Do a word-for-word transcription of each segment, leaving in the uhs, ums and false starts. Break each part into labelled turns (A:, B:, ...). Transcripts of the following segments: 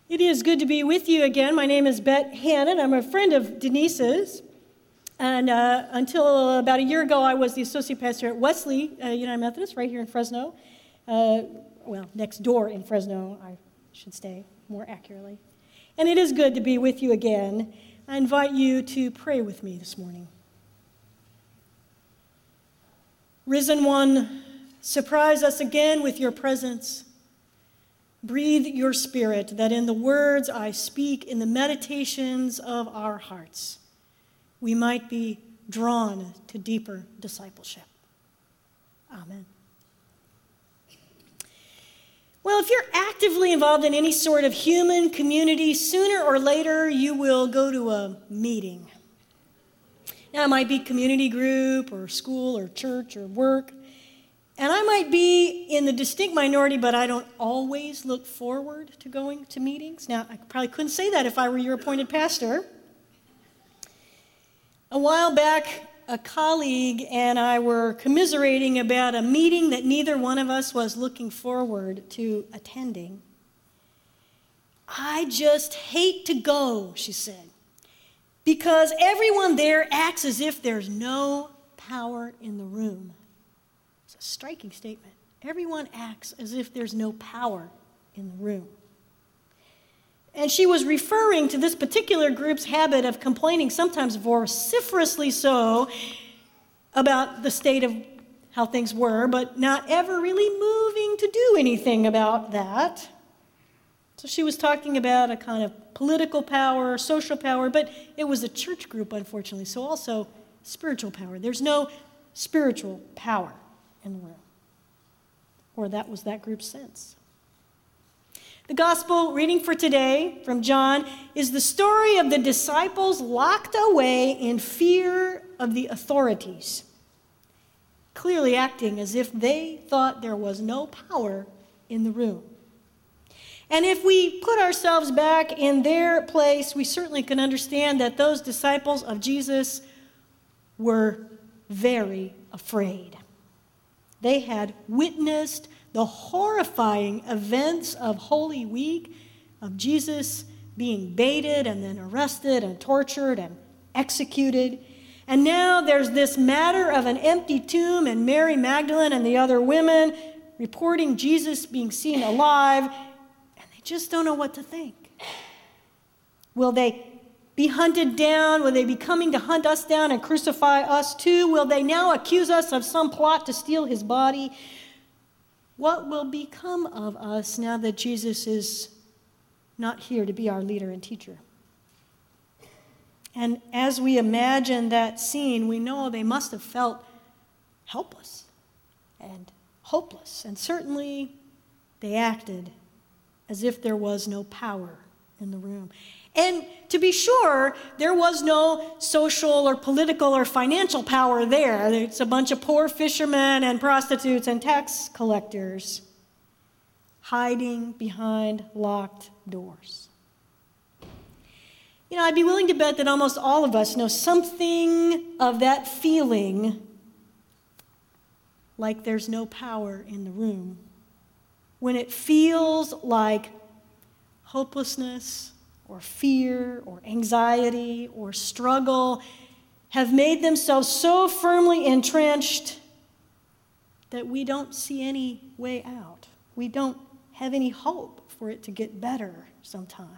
A: It is good to be with you again. My name is Bette Hannon. I'm a friend of Denise's. And uh, until about a year ago, I was the associate pastor at Wesley uh, United Methodist right here in Fresno. Uh, well, next door in Fresno, I should say more accurately. And it is good to be with you again. I invite you to pray with me this morning. Risen One, surprise us again with your presence. Breathe your spirit that in the words I speak, in the meditations of our hearts, we might be drawn to deeper discipleship. Amen. Well, if you're actively involved in any sort of human community, sooner or later you will go to a meeting. Now, it might be community group or school or church or work. And I might be in the distinct minority, but I don't always look forward to going to meetings. Now, I probably couldn't say that if I were your appointed pastor. A while back, a colleague and I were commiserating about a meeting that neither one of us was looking forward to attending. I just hate to go, she said, because everyone there acts as if there's no power in the room. It's a striking statement. Everyone acts as if there's no power in the room. And she was referring to this particular group's habit of complaining, sometimes vociferously so, about the state of how things were, but not ever really moving to do anything about that. So she was talking about a kind of political power, social power, but it was a church group, unfortunately, so also spiritual power. There's no spiritual power in the room. Or that was that group's sense. The gospel reading for today from John is the story of the disciples locked away in fear of the authorities, clearly acting as if they thought there was no power in the room. And if we put ourselves back in their place, we certainly can understand that those disciples of Jesus were very afraid. They had witnessed the horrifying events of Holy Week, of Jesus being baited and then arrested and tortured and executed. And now there's this matter of an empty tomb and Mary Magdalene and the other women reporting Jesus being seen alive, and they just don't know what to think. Will they be hunted down? Will they be coming to hunt us down and crucify us too? Will they now accuse us of some plot to steal his body? What will become of us now that Jesus is not here to be our leader and teacher? And as we imagine that scene, we know they must have felt helpless and hopeless. And certainly they acted as if there was no power in the room. And to be sure, there was no social or political or financial power there. It's a bunch of poor fishermen and prostitutes and tax collectors hiding behind locked doors. You know, I'd be willing to bet that almost all of us know something of that feeling, like there's no power in the room, when it feels like hopelessness or fear, or anxiety, or struggle have made themselves so firmly entrenched that we don't see any way out. We don't have any hope for it to get better sometimes.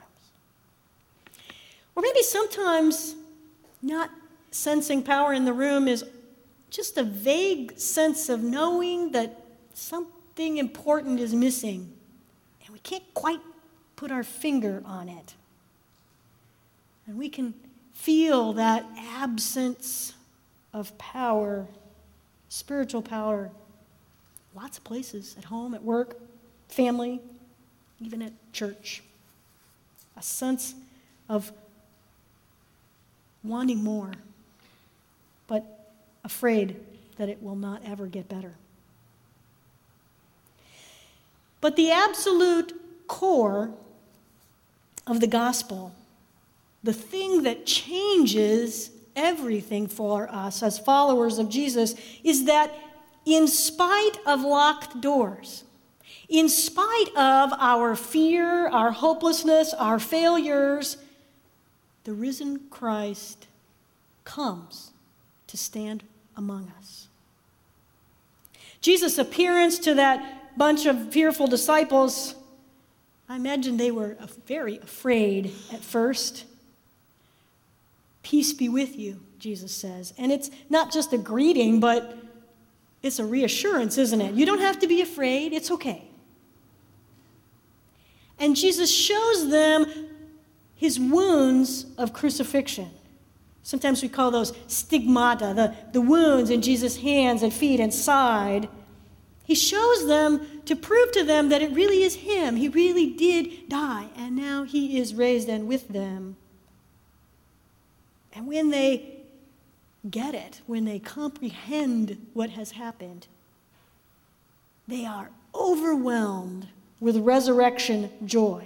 A: Or maybe sometimes not sensing power in the room is just a vague sense of knowing that something important is missing, and we can't quite put our finger on it. And we can feel that absence of power, spiritual power, lots of places, at home, at work, family, even at church. A sense of wanting more, but afraid that it will not ever get better. But the absolute core of the gospel, the thing that changes everything for us as followers of Jesus, is that in spite of locked doors, In spite of our fear, our hopelessness, our failures, the risen Christ comes to stand among us. Jesus' appearance to that bunch of fearful disciples, I imagine they were very afraid at first. Peace be with you, Jesus says. And it's not just a greeting, but it's a reassurance, isn't it? You don't have to be afraid. It's okay. And Jesus shows them his wounds of crucifixion. Sometimes we call those stigmata, the, the wounds in Jesus' hands and feet and side. He shows them to prove to them that it really is him. He really did die, and now he is raised and with them. And when they get it, when they comprehend what has happened, they are overwhelmed with resurrection joy.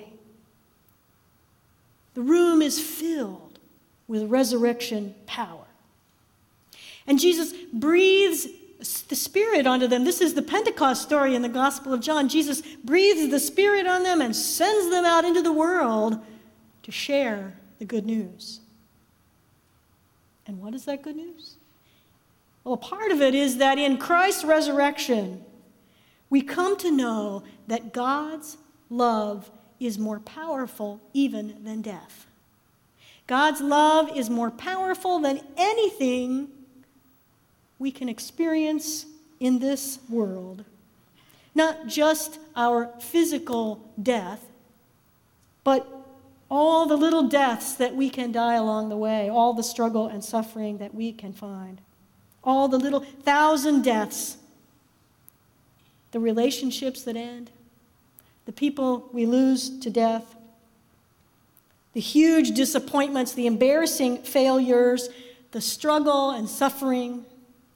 A: The room is filled with resurrection power. And Jesus breathes the Spirit onto them. This is the Pentecost story in the Gospel of John. Jesus breathes the Spirit on them and sends them out into the world to share the good news. And what is that good news? Well, part of it is that in Christ's resurrection, we come to know that God's love is more powerful even than death. God's love is more powerful than anything we can experience in this world. Not just our physical death, but all the little deaths that we can die along the way, all the struggle and suffering that we can find, all the little thousand deaths, the relationships that end, the people we lose to death, the huge disappointments, the embarrassing failures, the struggle and suffering,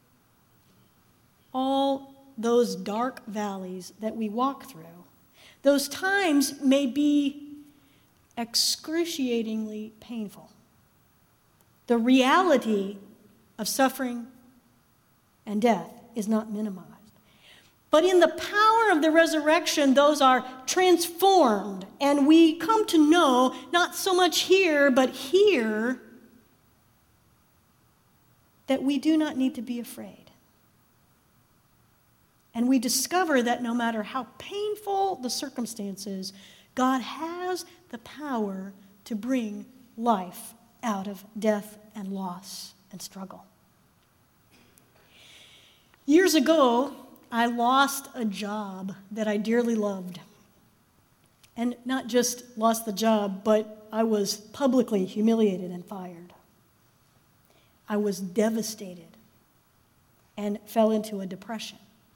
A: all those dark valleys that we walk through. Those times may be excruciatingly painful. The reality of suffering and death is not minimized. But in the power of the resurrection, those are transformed, and we come to know, not so much here, but here, that we do not need to be afraid. And we discover that no matter how painful the circumstances, God has the power to bring life out of death and loss and struggle. Years ago, I lost a job that I dearly loved. And not just lost the job, but I was publicly humiliated and fired. I was devastated and fell into a depression.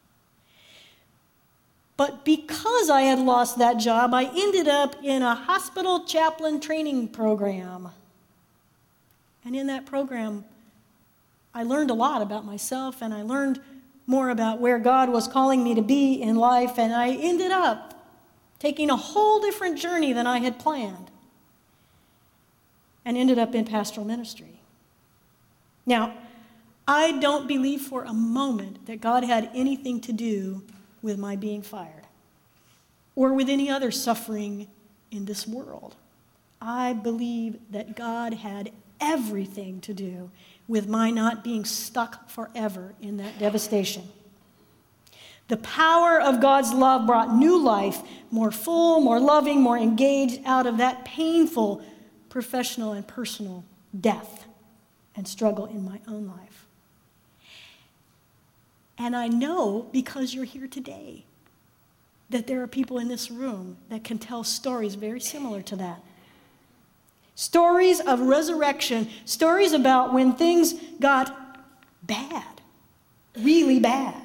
A: But because I had lost that job, I ended up in a hospital chaplain training program. And in that program, I learned a lot about myself, and I learned more about where God was calling me to be in life, and I ended up taking a whole different journey than I had planned, and ended up in pastoral ministry. Now, I don't believe for a moment that God had anything to do with my being fired or with any other suffering in this world. I believe that God had everything to do with my not being stuck forever in that devastation. The power of God's love brought new life, more full, more loving, more engaged out of that painful professional and personal death and struggle in my own life. And I know, because you're here today, that there are people in this room that can tell stories very similar to that. Stories of resurrection, stories about when things got bad, really bad.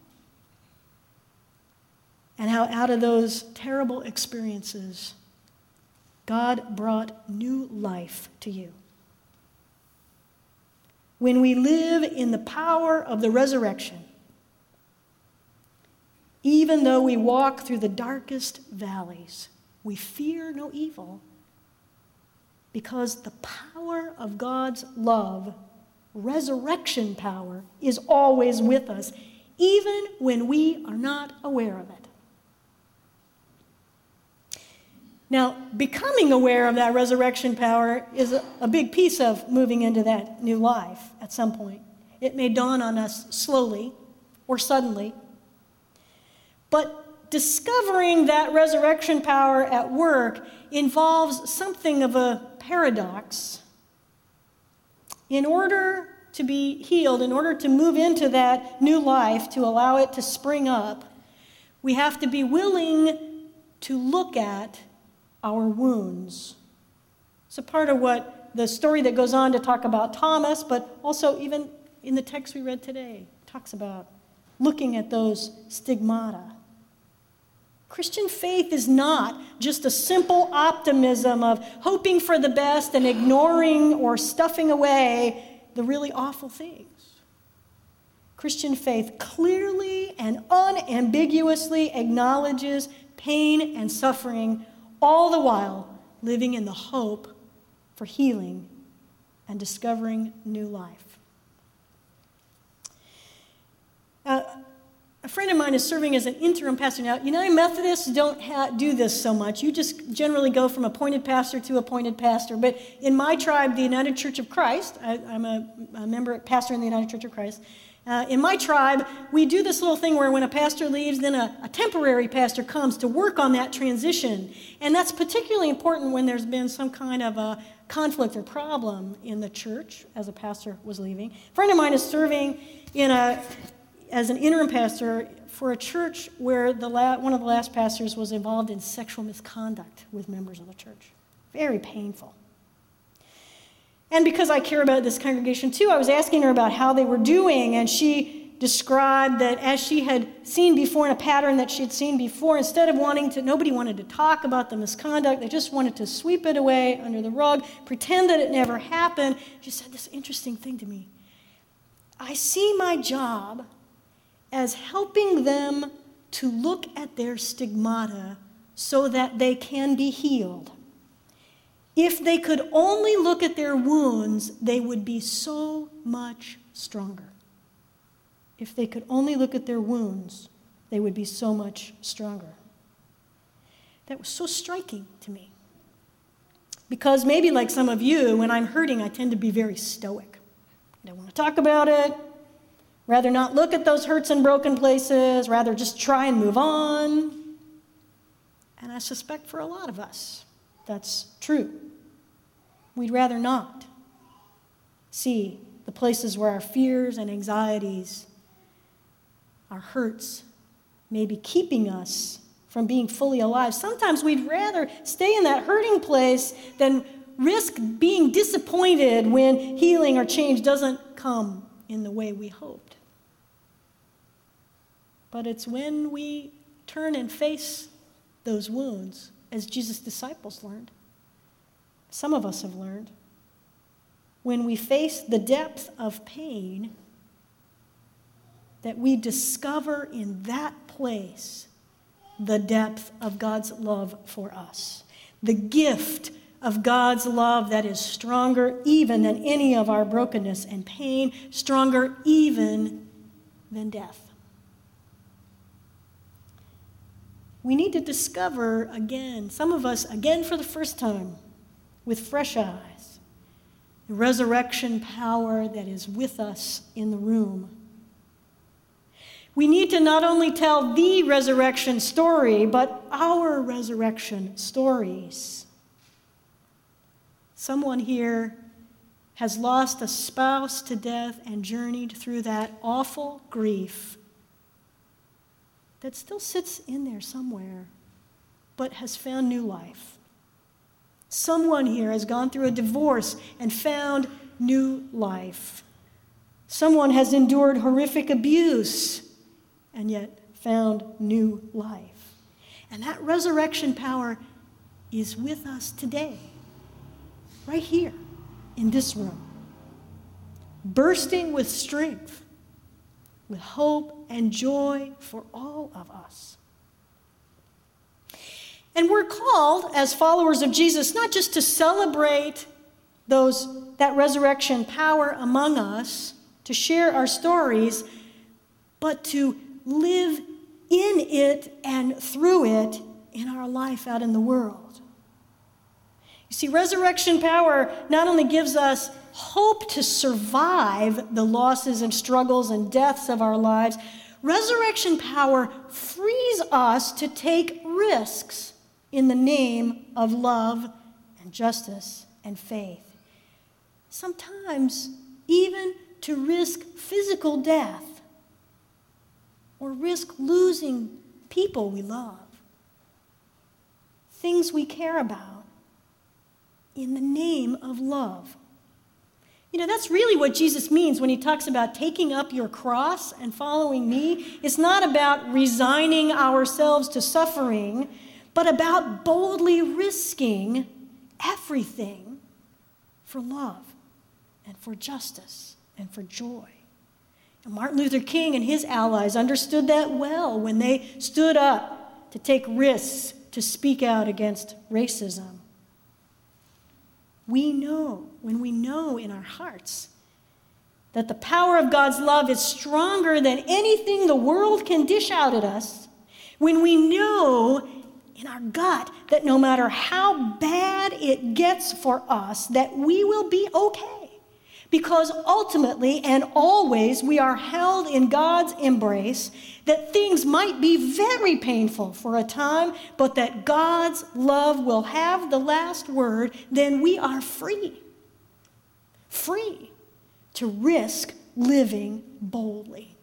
A: And how out of those terrible experiences, God brought new life to you. When we live in the power of the resurrection, even though we walk through the darkest valleys, we fear no evil, because the power of God's love, resurrection power, is always with us, even when we are not aware of it. Now, becoming aware of that resurrection power is a, a big piece of moving into that new life at some point. It may dawn on us slowly or suddenly. But discovering that resurrection power at work involves something of a paradox. In order to be healed, in order to move into that new life, to allow it to spring up, we have to be willing to look at our wounds. It's a part of what the story that goes on to talk about Thomas, but also even in the text we read today, talks about looking at those stigmata. Christian faith is not just a simple optimism of hoping for the best and ignoring or stuffing away the really awful things. Christian faith clearly and unambiguously acknowledges pain and suffering, all the while living in the hope for healing and discovering new life. Uh, a friend of mine is serving as an interim pastor. Now, United Methodists don't ha- do this so much. You just generally go from appointed pastor to appointed pastor. But in my tribe, the United Church of Christ, I, I'm a, a member, pastor in the United Church of Christ. Uh, in my tribe, we do this little thing where when a pastor leaves, then a, a temporary pastor comes to work on that transition. And that's particularly important when there's been some kind of a conflict or problem in the church as a pastor was leaving. A friend of mine is serving in a as an interim pastor for a church where the la- one of the last pastors was involved in sexual misconduct with members of the church. Very painful. And because I care about this congregation too, I was asking her about how they were doing, and she described that as she had seen before in a pattern that she'd seen before, instead of wanting to, nobody wanted to talk about the misconduct, they just wanted to sweep it away under the rug, pretend that it never happened. She said this interesting thing to me. I see my job as helping them to look at their stigmata so that they can be healed. If they could only look at their wounds, they would be so much stronger. If they could only look at their wounds, they would be so much stronger. That was so striking to me. Because maybe like some of you, when I'm hurting, I tend to be very stoic. I don't want to talk about it. Rather not look at those hurts and broken places, rather just try and move on. And I suspect for a lot of us, that's true. We'd rather not see the places where our fears and anxieties, our hurts, may be keeping us from being fully alive. Sometimes we'd rather stay in that hurting place than risk being disappointed when healing or change doesn't come in the way we hoped. But it's when we turn and face those wounds, as Jesus' disciples learned, some of us have learned, when we face the depth of pain, that we discover in that place the depth of God's love for us, the gift of God's love that is stronger even than any of our brokenness and pain, stronger even than death. We need to discover again, some of us again for the first time, with fresh eyes, the resurrection power that is with us in the room. We need to not only tell the resurrection story, but our resurrection stories. Someone here has lost a spouse to death and journeyed through that awful grief that still sits in there somewhere, but has found new life. Someone here has gone through a divorce and found new life. Someone has endured horrific abuse and yet found new life. And that resurrection power is with us today, right here in this room, bursting with strength, with hope and joy for all of us. And we're called, as followers of Jesus, not just to celebrate those that resurrection power among us, to share our stories, but to live in it and through it in our life out in the world. You see, resurrection power not only gives us hope to survive the losses and struggles and deaths of our lives, resurrection power frees us to take risks in the name of love and justice and faith. Sometimes even to risk physical death or risk losing people we love, things we care about, in the name of love. You know, that's really what Jesus means when he talks about taking up your cross and following me. It's not about resigning ourselves to suffering, but about boldly risking everything for love and for justice and for joy. And Martin Luther King and his allies understood that well when they stood up to take risks to speak out against racism. We know, when we know in our hearts that the power of God's love is stronger than anything the world can dish out at us, when we know in our gut that no matter how bad it gets for us, that we will be okay. Because ultimately and always we are held in God's embrace, that things might be very painful for a time, but that God's love will have the last word, then we are free. Free to risk living boldly.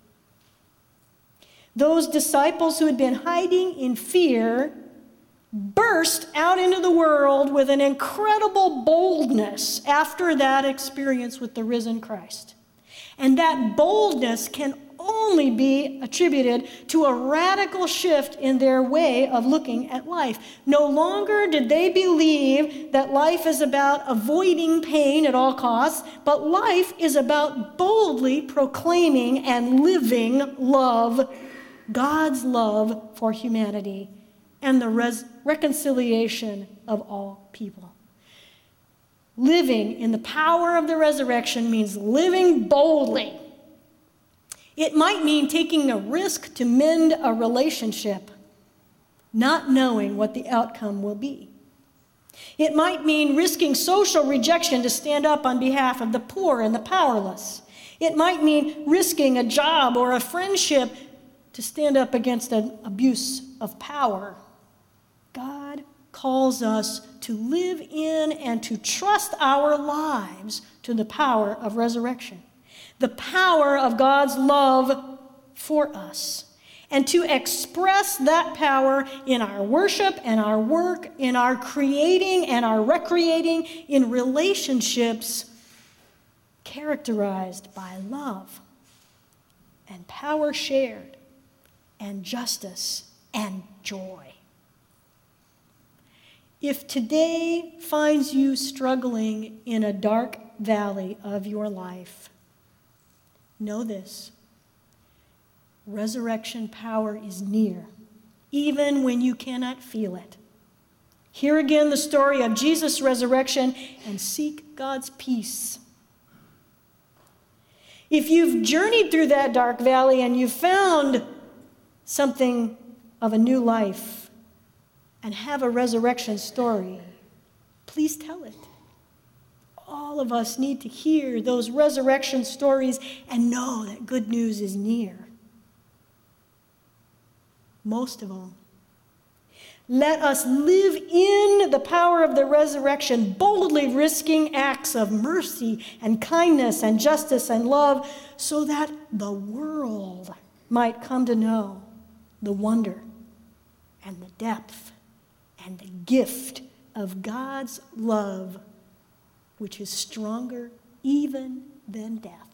A: Those disciples who had been hiding in fear burst out into the world with an incredible boldness after that experience with the risen Christ. And that boldness can only be attributed to a radical shift in their way of looking at life. No longer did they believe that life is about avoiding pain at all costs, but life is about boldly proclaiming and living love, God's love for humanity, and the res- reconciliation of all people. Living in the power of the resurrection means living boldly. It might mean taking a risk to mend a relationship, not knowing what the outcome will be. It might mean risking social rejection to stand up on behalf of the poor and the powerless. It might mean risking a job or a friendship to stand up against an abuse of power. God calls us to live in and to trust our lives to the power of resurrection, the power of God's love for us, and to express that power in our worship and our work, in our creating and our recreating, in relationships characterized by love and power shared and justice and joy. If today finds you struggling in a dark valley of your life, know this: resurrection power is near, even when you cannot feel it. Hear again the story of Jesus' resurrection and seek God's peace. If you've journeyed through that dark valley and you've found something of a new life and have a resurrection story, please tell it. All of us need to hear those resurrection stories and know that good news is near. Most of all, let us live in the power of the resurrection, boldly risking acts of mercy and kindness and justice and love, so that the world might come to know the wonder and the depth and the gift of God's love, which is stronger even than death.